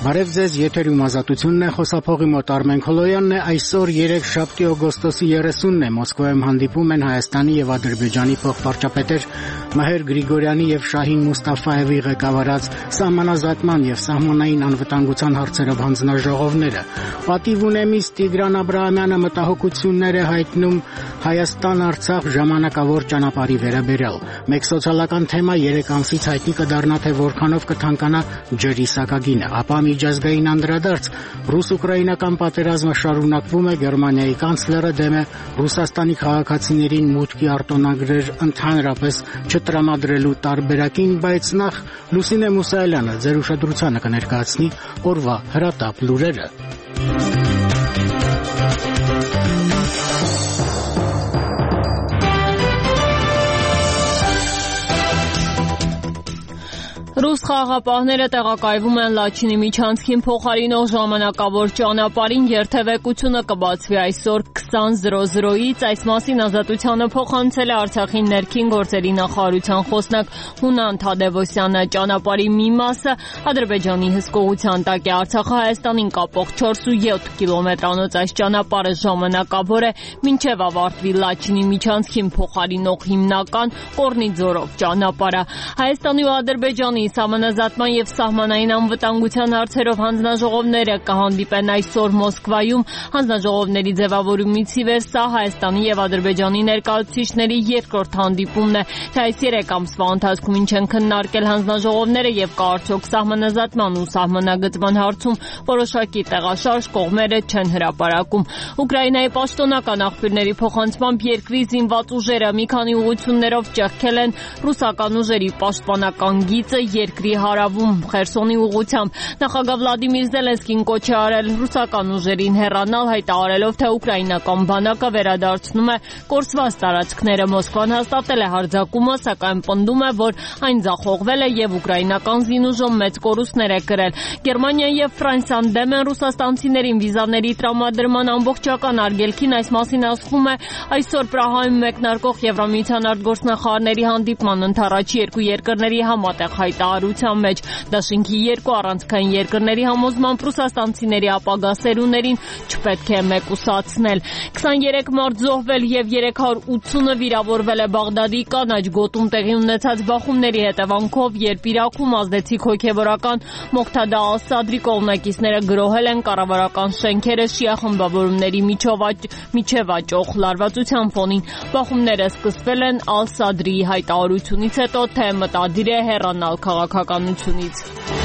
Բարև ձեզ, եթերում ազատությունն է, խոսափողի մոտ Արմեն Քոլոյանն է, այսօր 3 շաբթի օգոստոսի 30-ն է, Մոսկվայում հանդիպում են Հայաստանի եւ Ադրբեջանի փոխվարչապետեր Մհեր Գրիգորյանի եւ Շահին Մուստաֆայևի ղեկավարած սահմանազատման եւ սահմանային անվտանգության հարցերով հանձնաժողովները։ Պատիվ ունեմից Տիգրան Աբրահամյանը մտահոգություններ է հայտնում Հայաստան-Արցախ ժամանակավոր ճանապարհի վերաբերյալ։ Մեկ սոցիալական թեմա 3 ամսից հայտնի կդառնա, թե որքանով կթանկանա ջրի սակագինը, ապա միջազգային անդրադարձ ռուս-ուկրաինական պատերազմը շարունակվում է, Գերմանիայի կանցլերը դեմ է Ռուսաստանի քաղաքացիներին մուտքի արտոնագրեր ընդհանրապես չտրամադրելու տարբերակին, բայց նախ Լուսինե Մուսայելյանը ձեր ուշադրությանը կներկայացնի օրվա հրատապ լուրերը։ Ռուս խաղաղապահները տեղակայվում են Լաչինի միջանցքին փոխարինող ժամանակավոր ճանապարհին, երթևեկությունը կբացվի այսօր 20:00-ից, այս մասին ազատությանը փոխանցել է Արցախի ներքին գործերի նախարարության խոսնակ Հունան Թադևոսյանը։ Ճանապարհի մի մասը Ադրբեջանի հսկողության տակ է, Արցախը Հայաստանին կապող 4.7 կիլոմետրանոց այս ճանապարհը ժամանակավոր է, մինչև ավարտվի Լաչինի միջանցքին փոխարինող հիմնական Կորնիձորով ճանապարհը։ Հայաստանի ու Ադրբեջանի Սահմանազատման եւ սահմանային անվտանգության հարցերով հանձնաժողովները կհանդիպեն այսօր Մոսկվայում։ Հանձնաժողովների ձևավորումից ի վեր սա Հայաստանի եւ Ադրբեջանի ներկայացուցիչների երկրորդ հանդիպումն է, թե այս 3 ամսվա ընթացքում ինչ են քննարկել հանձնաժողովները եւ կա արդյոք սահմանազատման ու սահմանագծման հարցում որոշակի տեղաշարժ, կողմերը չեն հրապարակում։ Ուկրաինայի պաշտոնական աղբյուրների փոխանցմամբ երկրի զինված ուժերը մի քանի ուղղություններով ճեղքել են ռուսական ուժերի պաշտպանական գիծը երկրի հարավում Խերսոնի ուղղությամբ։ Նախագահ Վլադիմիր Զելենսկին կոչ է արել ռուսական ուժերին հեռանալ, հայտարարելով, թե ուկրաինական բանակը վերադարձնում է կորսված տարածքները։ Մոսկվան հաստատել է հարձակումը, սակայն պնդում է, որ այն ձախողվել է եւ ուկրաինական զինուժը մեծ կորուստներ է կրել։ Գերմանիան եւ Ֆրանսիան դեմ են ռուսաստանցիներին վիզաների տրամադրման ամբողջական արգելքին, այս մասին ասվում է այսօր Պրահայում մեկնարկող Եվրամիության արտգործնախարարների հանդիպման ընթառաջի երկու երկրների համատեղ հայտարարության մեջ։ Դաշինքի երկու առանցքային երկրների համոզմամբ ռուսաստանցիների ապագա սերունդերին չպետք է մեկուսացնել։ 23 մարդ զոհվել եւ 380-ը վիրավորվել է Բաղդադի կանաչ գոտում տեղի ունեցած բախումների հետևանքով, երբ Իրաքում ազդեցիկ հոգեվորական Մողթադա Ալ-Սադրի կողմնակիցները գրոհել են կառավարական շենքերը շիա խմբավորումների միջև աճող լարվածության ֆոնին։ Բախումները սկսվել են Ալ-Սադրիի հայտարարությունից հետո, թե մտադիր է հեռանալ քաղաքականությունից։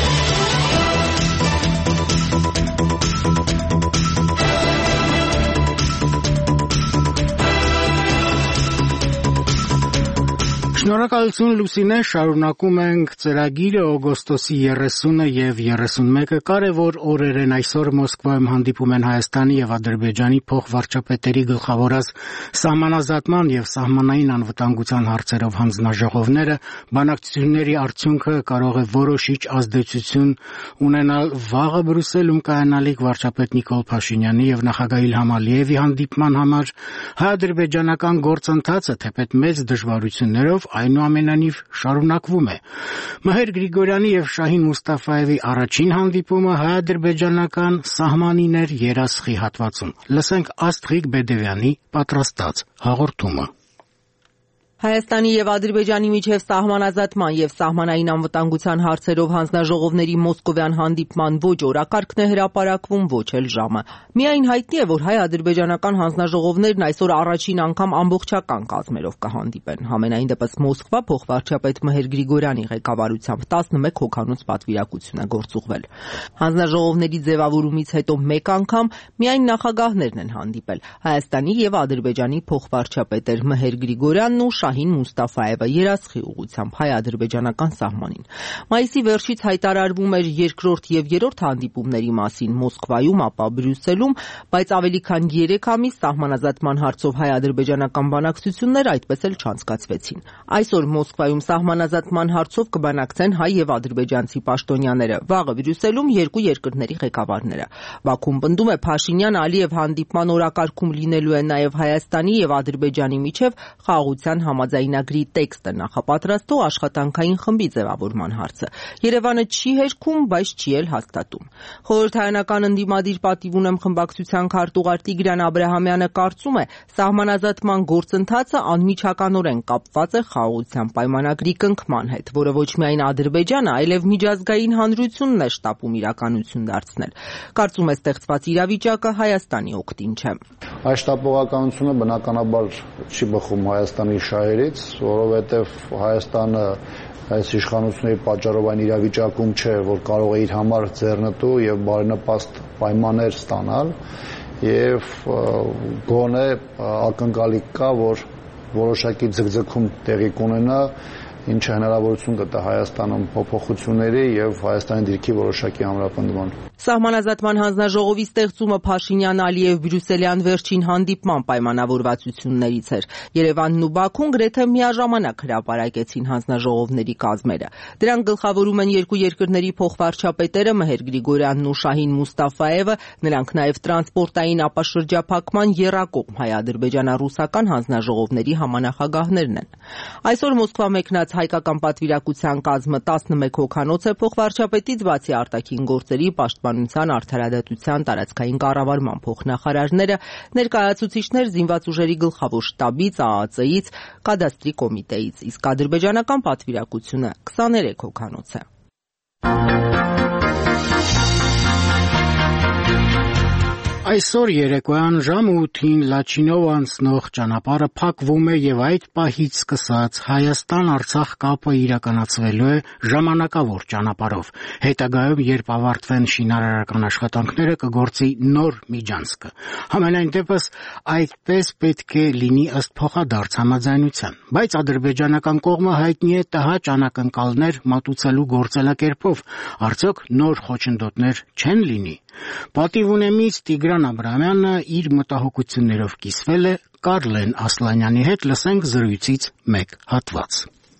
Շնորհակալություն Լուսինե, շարունակում ենք ծրագիրը օգոստոսի 30-ը եւ 31-ը կարևոր օրեր են այսօր Մոսկվայում հանդիպում են Հայաստանի եւ Ադրբեջանի փոխվարչապետերի գլխավորած սահմանազատման եւ սահմանային անվտանգության հարցերով հանձնաժողովները, բանակցությունների արդյունքը կարող է որոշիչ ազդեցություն ունենալ վաղը Բրյուսելում կայանալիք վարչապետ Նիկոլ Փաշինյանի եւ նախագահ Իլհամ Ալիևի հանդիպման համար։ Հայ-ադրբեջանական գործընթացը թեպետ մեծ դժվարություններով այնուամենայնիվ շարունակվում է։ Մհեր Գրիգորյանի եւ Շահին Մուստաֆայևի առաջին հանդիպումը հայ-ադրբեջանական սահմանին էր Երասխի հատվածում։ Լսենք Աստղիկ Բեդևյանի պատրաստած հաղորդումը։ Հայաստանի եւ Ադրբեջանի միջև սահմանազատման եւ սահմանային անվտանգության հարցերով հանձնաժողովների մոսկովյան հանդիպման ոչ օրակարգն է հրապարակվում, ոչ էլ ժամը։ Միայն հայտնի է, որ հայ-ադրբեջանական հանձնաժողովներն այսօր առաջին անգամ ամբողջական կազմերով կհանդիպեն։ Համենայն դեպս Մոսկվա փոխվարչապետ Մհեր Գրիգորյանի ղեկավարությամբ 11 հոգանոց պատվիրակություն է գործուղվել։ Հանձնաժողովների ձևավորումից հետո մեկ անգամ միայն նախագահներն են հանդիպել։ Հայաստանի եւ Ադրբեջանի փոխվարչապետեր Մհեր Գրիգորյանն ու Շահին Մուստաֆայևը Երասխի ուղղությամբ հայ-ադրբեջանական սահմանին։ Մայիսի վերջից հայտարարվում էր երկրորդ եւ երրորդ հանդիպումների մասին Մոսկվայում, ապա Բրյուսելում, բայց ավելի քան 3 ամիս սահմանազատման հարցով հայ-ադրբեջանական բանակցություններ այդպես էլ չանցկացվեցին։ Այսօր Մոսկվայում սահմանազատման հարցով կբանակցեն հայ եւ ադրբեջանցի պաշտոնյաները, վաղը Բրյուսելում երկու երկրների ղեկավարները։ Բաքուն պնդում է Փաշինյան-Ալիև հանդիպման օրակարգում լինելու է նաեւ Հայաստանի եւ Ադրբեջանի միջև խաղաղության համաձայնագրի տեքստը նախապատրաստող աշխատանքային խմբի ձևավորման հարցը։ Երևանը չի հերքում, բայց չի էլ հաստատում։ Խորհրդարանական ընդդիմադիր պատիվ ունեմ խմբակցության քարտուղար Տիգրան Աբրահամյանը կարծում է, սահմանազատման գործընթացը անմիջականորեն կապված է խաղաղության պայմանագրի կնքման հետ, որը ոչ միայն Ադրբեջանը, այլև միջազգային հանրությունն է շտապում իրականություն դարձնել։ Կարծում է, ստեղծված իրավիճակը Հայաստանի օգտին չէ։ Այս շտապողականությունը բնականաբար չի բխում Հայաստանի շահերից, որովհետև Հայաստանը այս իշխանությունների պատճառով այն իրավիճակում չէ, որ կարող է իր համար ձեռնտու եւ բարենպաստ պայմաններ ստանալ եւ գոնե ակնկալիք կա, որ որոշակի ձգձգում տեղի կունենա, ինչը հնարավորություն կտա Հայաստանում փոփոխությունների եւ Հայաստանի դիրքի որոշակի ամրապնդման։ Սահմանազատման հանձնաժողովի ստեղծումը Փաշինյան-Ալիև բրյուսելյան վերջին հանդիպման պայմանավորվածություններից էր։ Երևանն ու Բաքուն գրեթե միաժամանակ հրապարակեցին հանձնաժողովների կազմերը։ Դրանք գլխավորում են երկու երկրների փոխվարչապետերը Մհեր Գրիգորյանն ու Շահին Մուստաֆաևը, նրանք նաև տրանսպորտային ապաշրջափակման եռակողմ հայ-ադրբեջանա-ռուսական հանձնաժողովների համանախագահներն են։ Այսօր Մոսկվա մեկնած հայկական պատվիրակության կազմը 11 հոգանոց է, փոխվարչապետից բացի արտաքին գործերի, պաշտպանության, արդարադատության, տարածքային կառավարման փոխնախարարները, ներկայացուցիչներ զինված ուժերի գլխավոր շտաբից, ԱԱԾ-ից, կադաստրի կոմիտեից, իսկ ադրբեջանական պատվիրակությունը 23 հոգանոց է։ Այսօր երեկոյան ժամը 8-ին Լաչինով անցնող ճանապարհը փակվում է եւ այդ պահից սկսած Հայաստան-Արցախ կապը իրականացվելու է ժամանակավոր ճանապարհով։ Հետագայում, երբ ավարտվեն շինարարական աշխատանքները, կգործի նոր միջանցքը։ Համենայն դեպս այդպես պետք է լինի ըստ փոխադարձ համաձայնության։ Բայց ադրբեջանական կողմը հայտնի է ՏՀ ճանակընկալներ մատուցելու գործելակերպով։ Արդյոք նոր խոչընդոտներ չեն լինի։ Պատիվ ունեմից Տիգրան Աբրահամյանը իր մտահոգություններով կիսվել է Կարլեն Ասլանյանի հետ, լսենք զրույցից մեկ հատված։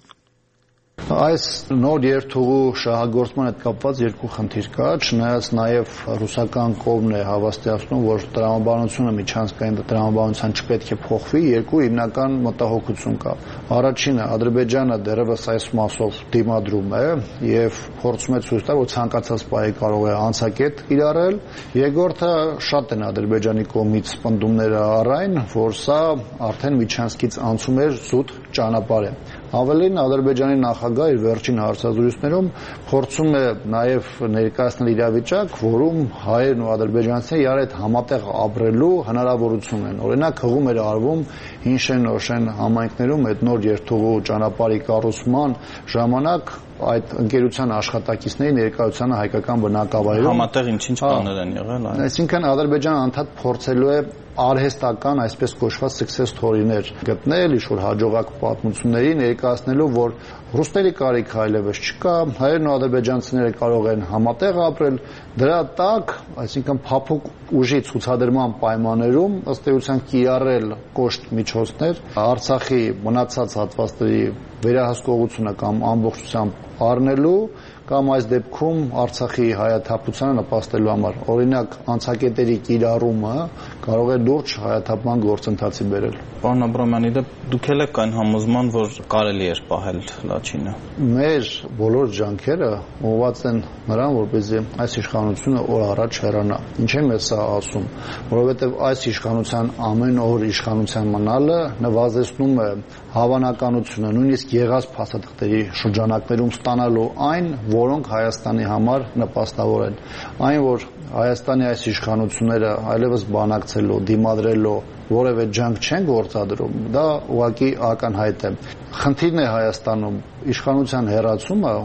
Այս նոր երթուղու շահագործման հետ կապված երկու խնդիր կա, չնայած նաև ռուսական կողմն է հավաստիացնում, որ տրամաբանությունը միջանցքային տրամաբանության չպետք է փոխվի, երկու հիմնական մտահոգություն կա։ Առաջինը Ադրբեջանը դեռևս այս մասով դիմադրում է եւ փորձում է ցույց տալ, որ ցանկացած պահի կարող է անցակետ կիրառել։ Երկրորդը շատ են Ադրբեջանի կողմից պնդումները առայն, որ սա արդեն միջանցքից անցում էր զուտ ճանապարհ է։ Ավելին Ադրբեջանի նախագահը իր վերջին հարցազրույցներում փորձում է նաև ներկայացնել իրավիճակ, որում հայերն ու ադրբեջանցիները իրար հետ համատեղ ապրելու հնարավորություն են։ Օրինակ հղում էր արվում Հինշեն-Նոշեն համայնքներում այդ նոր երթուղու ճանապարհի կառուցման ժամանակ այդ ընկերության աշխատակիցների ներկայությանը հայկական բնակավայրում համատեղ ինչ բաներ են եղել, այո։ Այսինքն Ադրբեջանը անդադ փորձելու է արհեստական, այսպես կոչված success story-ներ գտնել, ինչ-որ հաջողակ պատմությունների ներկայացնելու, որ ռուսների կարիքը այլևս չկա, հայերն ու ադրբեջանցիները կարող են համատեղ ապրել, դրա տակ, այսինքն փափուկ ուժի ցուցադրման պայմաններում ըստ էության կիրառել կոշտ միջոցներ, Արցախի մնացած հատվածների վերահսկողությունը կամ ամբողջությամբ առնելու կամ այս դեպքում Արցախի հայաթափությանը նպաստելու համար։ Օրինակ, անցակետերի կիրառումը կարող է լուրջ հայաթափման գործընթացի բերել։ Պարոն Աբրահամյանի, դուք էլ եք այն համոզման, որ կարելի էր պահել Լաչինը։ Մեր բոլոր ջանքերը ուղղված են նրան, որպեսզի այս իշխանությունը օր առաջ հեռանա։ Ինչ եմ ես սա ասում, որովհետև այս իշխանության ամեն օր իշխանության մնալը նվազեցնում է հավանականությունը նույնիսկ եղած փաստաթղթերի շրջանակներում ստանալու այն, որոնք Հայաստանի համար նպաստավոր են։ Այն, որ Հայաստանի այս իշխանությունները այլևս բանակցելու, դիմադրելու որևէ ջանք չեն գործադրում, դա ուղղակի ակնհայտ է։ Խնդիրն է Հայաստանում իշխանության հեռացումը։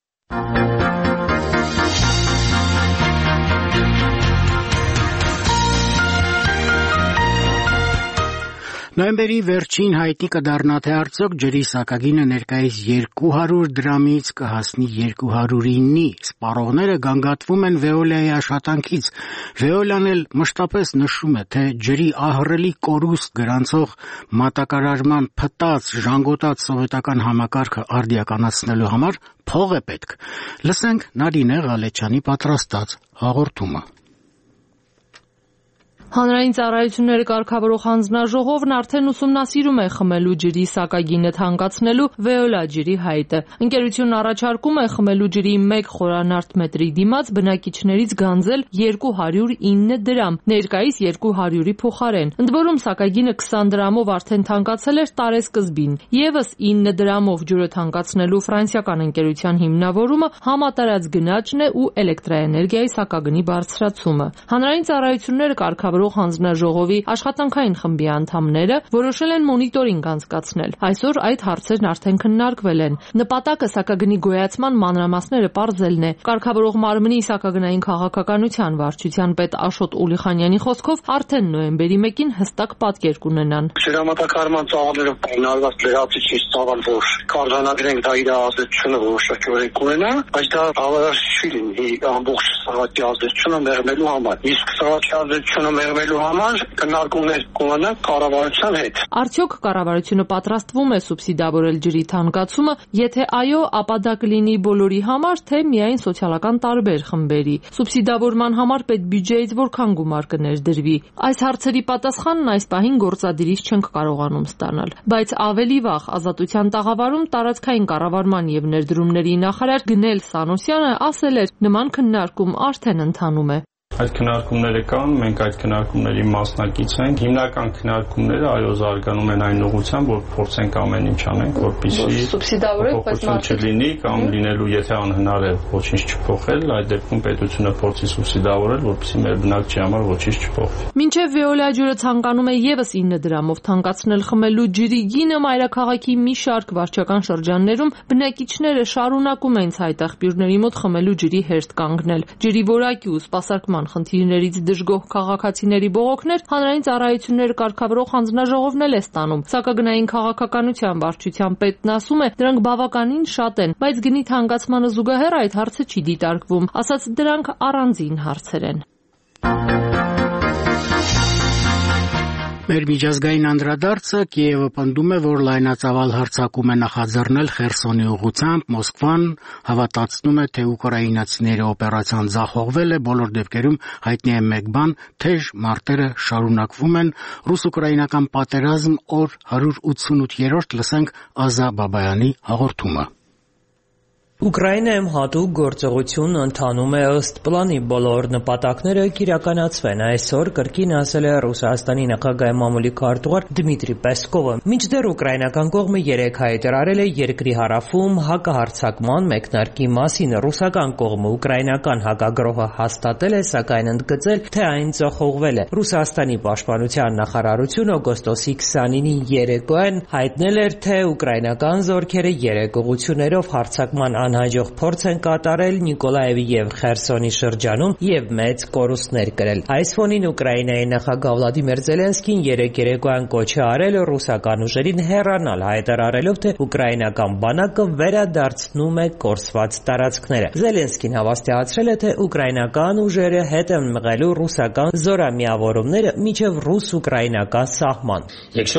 Նոյեմբերի վերջին հայտնի կդառնա, թե արդյոք ջրի սակագինը ներկայիս 200 դրամից կհասնի 209-ի։ Սպառողները գանգատվում են Veolia-ի աշխատանքից։ Veolia-ն էլ մշտապես նշում է, թե ջրի ահռելի կորուստ գրանցող մատակարարման փտած, ժանգոտած սովետական համակարգը արդիականացնելու համար փող է պետք։ Լսենք Նարինե Ղալեչյանի պատրաստած հաղորդումը։ Հանրային ծառայությունների կարգավորող հանձնաժողովն արդեն ուսումնասիրում է խմելու ջրի սակագինը թանկացնելու Veolia ջրի հայտը։ Ընկերությունն առաջարկում է խմելու ջրի 1 խորանարդ մետրի դիմաց բնակիչներից գանձել 209 դրամ, ներկայիս 200-ի փոխարեն։ Ընդ որում սակագինը 20 դրամով արդեն թանկացել էր տարեսկզբին։ Եվս 9 դրամով ջուրը թանկացնելու ֆրանսիական ընկերության հիմնավորումը համատարած գնաճն է ու էլեկտրաէներգիայի սակագնի բարձրացումը։ Հանրային ծառայությունները կարգավորող հանձնաժողովի աշխատանքային խմբի անդամները որոշել են մոնիտորինգ անցկացնել։ Այսօր այդ հարցերն արդեն քննարկվել են։ Նպատակը սակագնի գոյացման մանրամասները պարզելն է։ Կարգավորող մարմնի սակագնային քաղաքականության վարչության պետ Աշոտ Ուլիխանյանի խոսքով արդեն նոյեմբերի 1-ին հստակ պատկեր կունենան։ Ջրամատակարարման ծավալներով պայմանավորված լրացուցիչ ծավալ, որ կարձանագրենք դա իր ազդեցությունը որոշակի կունենա, բայց դա բավարար չի լինի ամբողջ սահակի ազդեցությունը մեղմելու համար։ Իսկ սահակի ազդեցությունը մեղմելու համար քննարկումներ կունենան կառավարության հետ։ Արդյոք կառավարությունը պատրաստվում է սուբսիդավորել ջրի թանկացումը, եթե այո, ապա դա կլինի բոլորի համար, թե միայն սոցիալական տարբեր խմբերի։ Սուբսիդավորման համար պետբյուջեից որքան գումար կներդրվի։ Այս հարցերի պատասխանն այս պահին գործադիրից չենք կարողանում ստանալ։ Բայց ավելի վաղ Ազատության տաղավարում տարածքային կառավարման եւ ներդրումների նախարար Գնել Սանոսյանը ասել էր, նման քննարկում արդեն ընթանում է։ Այդ քննարկումները կան, մենք այդ քննարկումների մասնակից ենք։ Հիմնական քննարկումները այո զարգանում են այն ուղղությամբ, որ փորձենք ամեն ինչ անենք, որպեսզի սուբսիդավորենք, բայց չլինի կամ լինելու, եթե անհնար է ոչինչ չփոխել, այդ դեպքում պետությունը փորձի սուբսիդավորել, որպեսզի մեր բնակչի համար ոչինչ չփոխվի։ Մինչև Veolia ջուրը ցանկանում է եւս 9 դրամով թանկացնել խմելու ջրի գինը, մայրաքաղաքի մի շարք վարչական շրջաններում բնակիչները շարունակում են ցայտաղբյուրների մոտ խմելու ջրի հերթ կանգնել։ Ջրի որակի ու սպասարկման խնդիրներից դժգոհ քաղաքացիների բողոքներ հանրային ծառայությունները կարգավորող հանձնաժողովն էլ է ստանում։ Սակագնային քաղաքականության վարչության պետն ասում է, դրանք բավականին շատ են, բայց գնի թանկացմանը զուգահեռ այդ հարցը չի դիտարկվում, ասած դրանք առանձին հարցեր են։ Մեր միջազգային անդրադարձը Կիևը պնդում է, որ լայնածավալ հարձակում է նախաձեռնել Խերսոնի ուղղությամբ, Մոսկվան հավատացնում է, թե ուկրաինացիների օպերացիան ձախողվել է, բոլոր դեպքերում հայտնի է մեկ բան, թեժ մարտերը շարունակվում են, ռուս-ուկրաինական պատերազմ օր 188-րդ լսենք Ազա Բաբայանի հաղորդումը։ Ուկրաինայում հատուկ գործողություն ընթանում է ըստ պլանի, բոլոր նպատակները կիրականացվեն, այսօր կրկին ասել է Ռուսաստանի նախագահի մամուլի քարտուղար Դմիտրի Պեսկովը։ Մինչդեռ ուկրաինական կողմը 3 հայտարարել է երկրի հարավում հակահարձակման մեկնարկի մասին, ռուսական կողմը ուկրաինական հակագրոհը հաստատել է, սակայն ընդգծել, թե այն ձախողվել է։ Ռուսաստանի պաշտպանության նախարարությունը օգոստոսի 29-ի երեկոյան հայտնել էր, թե ուկրաինական զորքերը 3 ուղղություններով հարձակման անհաջող փորձ են կատարել Նիկոլաևի եւ Խերսոնի շրջանում եւ մեծ կորուստներ կրել։ Այս ֆոնին Ուկրաինայի նախագահ Վլադիմիր Զելենսկին երեկոյան կոչ է արել ռուսական ուժերին հեռանալ, հայտարարելով, թե ուկրաինական բանակը վերադարձնում է կորսված տարածքները։ Զելենսկին հավաստիացրել է, թե ուկրաինական ուժերը հետ են մղելու ռուսական զորամիավորումները մինչև ռուս-ուկրաինական սահման։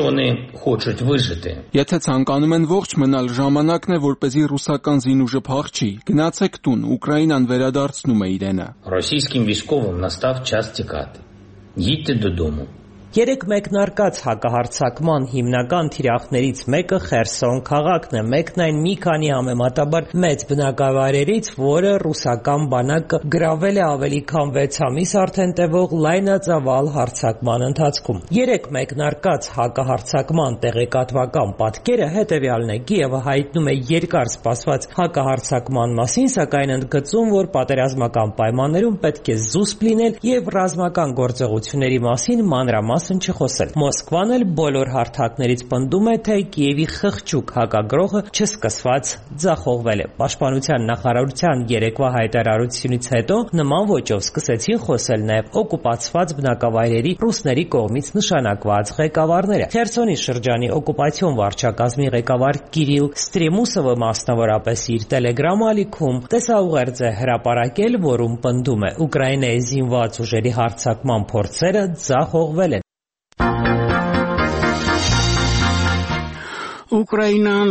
Եթե ցանկանում են ողջ մնալ, ժամանակն է, որպեսզի ռուսական զինուժը փախչի, գնացեք տուն, Ուկրաինան վերադարձնում է իրենը։ Ռոսійським військовим настав час тікати. Їдьте додому. 3 մեկնարկած հակահարձակման հիմնական թիրախներից մեկը Խերսոն քաղաքն է, մեկն այն մի քանի համեմատաբար մեծ բնակավայրերից, որը ռուսական բանակը գրավել է ավելի քան 6 ամիս արդեն տևող լայնածավալ հարձակման ընթացքում։ 3 մեկնարկած հակահարձակման տեղեկատվական պատկերը հետևյալն է. Կիևը հայտնում է երկար սպասված հակահարձակման մասին, սակայն ընդգծում, որ պատերազմական պայմաններում պետք է զուսպ լինել եւ ռազմական գործողությունների մասին մանրամասն չխոսել։ Մոսկվան էլ բոլոր հարթակներից պնդում է, թե Կիևի խղճուկ հակագրոհը չսկսված ձախողվել է։ Պաշտպանության նախարարության երեկվա հայտարարությունից հետո նման ոճով սկսեցին խոսել նաև օկուպացված բնակավայրերի ռուսների կողմից նշանակված ղեկավարները։ Խերսոնի շրջանի օկուպացիոն վարչակազմի ղեկավար Կիրիլ Ստրեմուսովը մասնավորապես իր Telegram ալիքում տեսաուղերձ է հրապարակել, որում պնդում է Ուկրաինայի զինված ուժերի հարձակման փորձերը ձախողվել են։ Ուկրաինան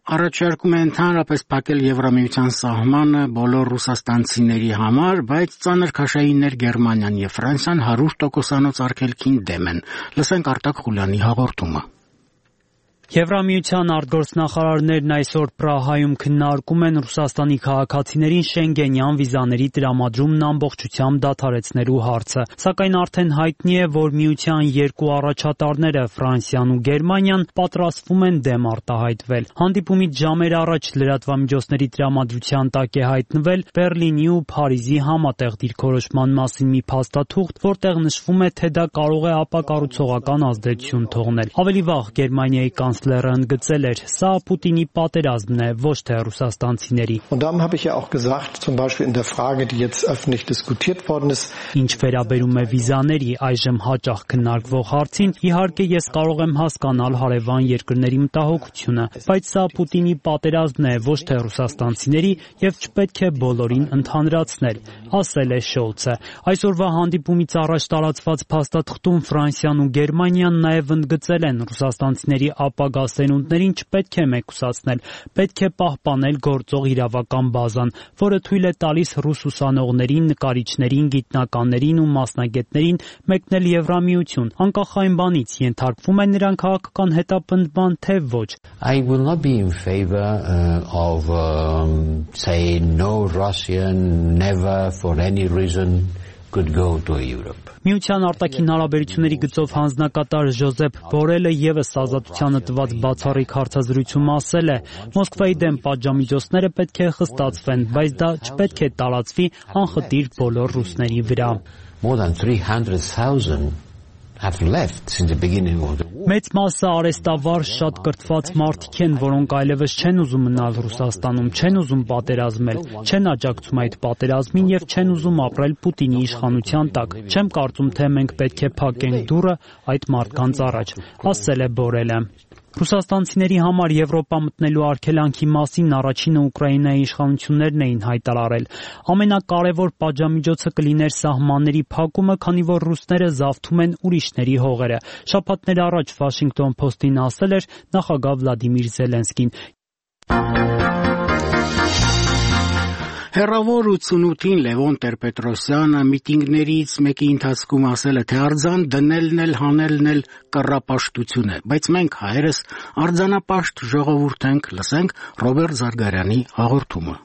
առաջարկում է ընդհանրապես փակել Եվրամիության սահմանը բոլոր ռուսաստանցիների համար, բայց ծանր քաշայիններ Գերմանիան եւ Ֆրանսիան 100% արգելքին դեմ են։ Լսենք Արտակ Խուլյանի հաղորդումը։ Եվրամիության արտգործնախարարներն այսօր Պրահայում քննարկում են Ռուսաստանի քաղաքացիներին շենգենյան վիզաների տրամադրումն ամբողջությամբ դադարեցնելու հարցը։ Սակայն արդեն հայտնի է, որ միության երկու առաջատարները Ֆրանսիան ու Գերմանիան պատրաստվում են դեմ արտահայտվել։ Հանդիպումից ժամեր առաջ լրատվամիջոցների տրամադրության տակ է հայտնվել Բերլինի ու Փարիզի համատեղ դիրքորոշման մասին մի փաստաթուղթ, որտեղ նշվում է, թե դա կարող է ապակառուցողական ազդեցություն թողնել։ Ավելի վաղ Գերմանիայի կանցլերը ընդգծել էր, սա Պուտինի պատերազմն է, ոչ թե ռուսաստանցիների։ Ինչ վերաբերում է վիզաների այժմ հաճախ քննարկվող հարցին, իհարկե ես կարող եմ հասկանալ հարևան երկրների մտահոգությունը, բայց սա Պուտինի պատերազմն է, ոչ թե ռուսաստանցիների եւ չպետք է բոլորին ընդհանրացնել, ասել է Շոլցը։ Այսօրվա հանդիպումից առաջ տարածված փաստաթղթում Ֆրանսիան ու Գերմանիան նաեւ ընդգծել են ռուսաստանցիների ապագա սերունդներին չպետք է մեկուսացնել, պետք է պահպանել գործող իրավական բազան, որը թույլ է տալիս ռուս ուսանողներին, նկարիչներին, գիտնականներին ու մասնագետներին մեկնել Եվրամիություն, անկախ այն բանից, ենթարկվում է նրանք քաղաքական հետապնդման, թե ոչ։ I will not be in favor of say no Russian never for any reason could go to Europe. Միության արտաքին հարաբերությունների գծով հանձնակատար Ժոզեփ Բորելը եւս ազատությանը տված բացառիկ հարցազրույցում ասել է. Մոսկվայի դեմ պատժամիջոցները պետք է խստացվեն, բայց դա չպետք է տարածվի անխտիր բոլոր ռուսների վրա։ More than 300,000 have left since the beginning of the war. Մեծ մասը արեստավար շատ կրթված մարդիկ են, որոնք այլևս չեն ուզում մնալ Ռուսաստանում, չեն ուզում պատերազմել, չեն աջակցում այդ պատերազմին եւ չեն ուզում ապրել Պուտինի իշխանության տակ։ Չեմ կարծում, թե մենք պետք է փակենք դուռը այդ մարդկանց առաջ, ասել է Բորելը։ Ռուսաստանցիների համար Եվրոպա մտնելու արգելանքի մասին առաջինը Ուկրաինայի իշխանություններն էին հայտարարել։ Ամենակարևոր պատժամիջոցը կլիներ սահմանների փակումը, քանի որ ռուսները զավթում են ուրիշների հողերը։ Շաբաթներ առաջ Washington Post-ին ասել էր նախագահ Վլադիմիր Զելենսկին։ Հեռավոր 88-ին Լևոն Տեր-Պետրոսյանը միտինգներից մեկի ընթացքում ասել է, թե արձան դնելն էլ հանելն էլ կռապաշտություն է, բայց մենք հայերս արձանապաշտ ժողովուրդ ենք, լսենք Ռոբերտ Զարգարյանի հաղորդումը։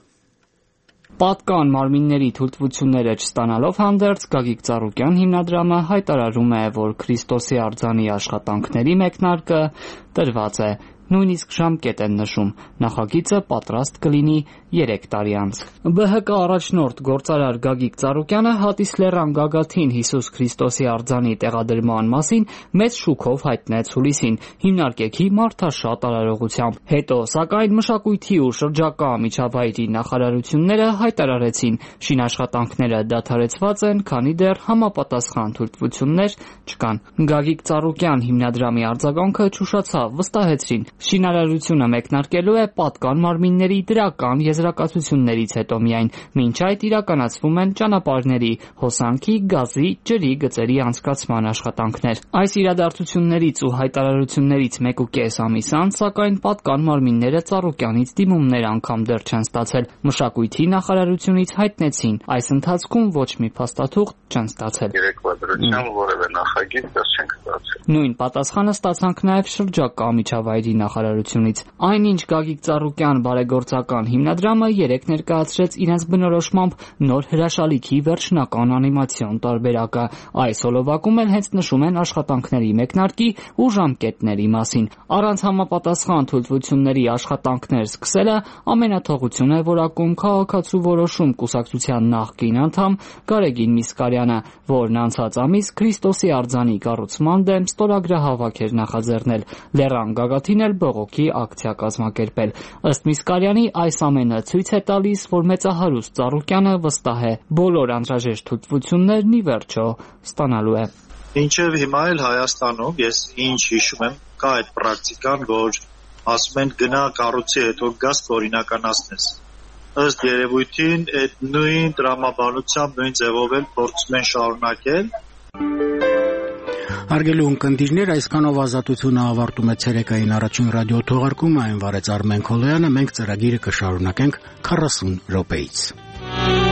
Պատկան մարմինների թույլտվությունները չստանալով հանդերձ Գագիկ Ծառուկյան հիմնադրամը հայտարարում է, որ Քրիստոսի արձանի աշխատանքների մեկնարկը տրված է, նույնիսկ ժամկետ են նշում, նախագիծը պատրաստ կլինի 3 տարի անց։ ԲՀԿ առաջնորդ գործարար Գագիկ Ծառուկյանը հատիս լեռան գագաթին Հիսուս Քրիստոսի արձանի տեղադրման մասին մեծ շուքով հայտնեց հուլիսին, հիմնարկեքի մարդաշատ արարողությամբ։ Հետո, սակայն մշակույթի ու շրջակա միջավայրի նախարարությունները հայտարարեցին, շինաշխատանքները դադարեցված են, քանի դեռ համապատասխան թույլտվություններ չկան։ Գագիկ Ծառուկյան հիմնադրամի արձագանքը չուշացավ, վստահեցրին, շինարարությունը մեկնարկելու է պատկան մարմինների դրական եզրակացություններից հետո միայն, մինչ այդ իրականացվում են ճանապարհների, հոսանքի, գազի, ջրի գծերի անցկացման աշխատանքներ։ Այս իրադարձություններից ու հայտարարություններից 1.5 ամիս անց, սակայն պատկան մարմինները Ծառուկյանից դիմումներ անգամ դեռ չեն ստացել։ Մշակույթի նախարարությունից հայտնեցին, այս ընթացքում ոչ մի փաստաթուղթ չեն ստացել։ Երեկվա դրությամբ որևէ նախագիծ դեռ չենք ստացել։ Նույն պատասխանը ստացանք նաև շրջակա միջավայրի նախարարությունից։ Այնինչ Գագիկ Ծառուկյան բարեգործական հիմնադրամը երեկ ներկայացրեց իրենց բնորոշմամբ նոր հրաշալիքի վերջնական անիմացիոն տարբերակը։ Այս հոլովակում էլ հենց նշում են աշխատանքների մեկնարկի ու ժամկետների մասին։ Առանց համապատասխան թույլտվությունների աշխատանքներ սկսելը ամենաթողություն է որակում քաղաքացու որոշում կուսակցության նախկին անդամ Գարեգին Միսկարյանը, որն անցած ամիս Քրիստոսի արձանի կառուցման դեմ ստորագրահավաք էր նախաձեռնել, լեռան գագաթին էլ բողոքի ակցիա կազմակերպել։ Ըստ Միսկարյանի այս ամենը ցույց է տալիս, որ մեծահարուստ Ծառուկյանը վստահ է, բոլոր անհրաժեշտ թույլտվություններն ի վերջո ստանալու է։ Մինչև հիմա էլ Հայաստանում ես ինչ հիշում եմ, կա այդ պրակտիկան, որ ասում են գնա կառույցի հետո գաս օրինականացնես։ Ըստ երևույթին այդ նույն տրամաբանությամբ, նույն ձևով էլ փորձում են շարունակել։ Հարգելի ունկնդիրներ, այսքանով Ազատությունը ավարտում է ցերեկային առաջին ռադիո թողարկումը, այն վարեց Արմեն Քոլոյանը, մենք ծրագիրը կշարունակենք 40 րոպեից։